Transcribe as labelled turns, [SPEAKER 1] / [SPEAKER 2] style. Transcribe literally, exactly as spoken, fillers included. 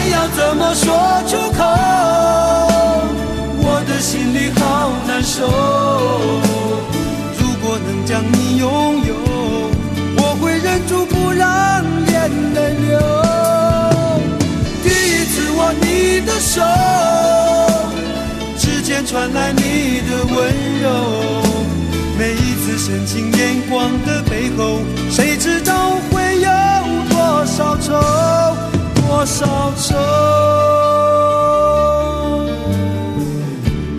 [SPEAKER 1] 爱要怎么说出口？我的心里好难受。如果能将你拥有，我会忍住不让眼泪流。第一次握你的手，指尖传来你的温柔。每一次深情眼光的背后，谁知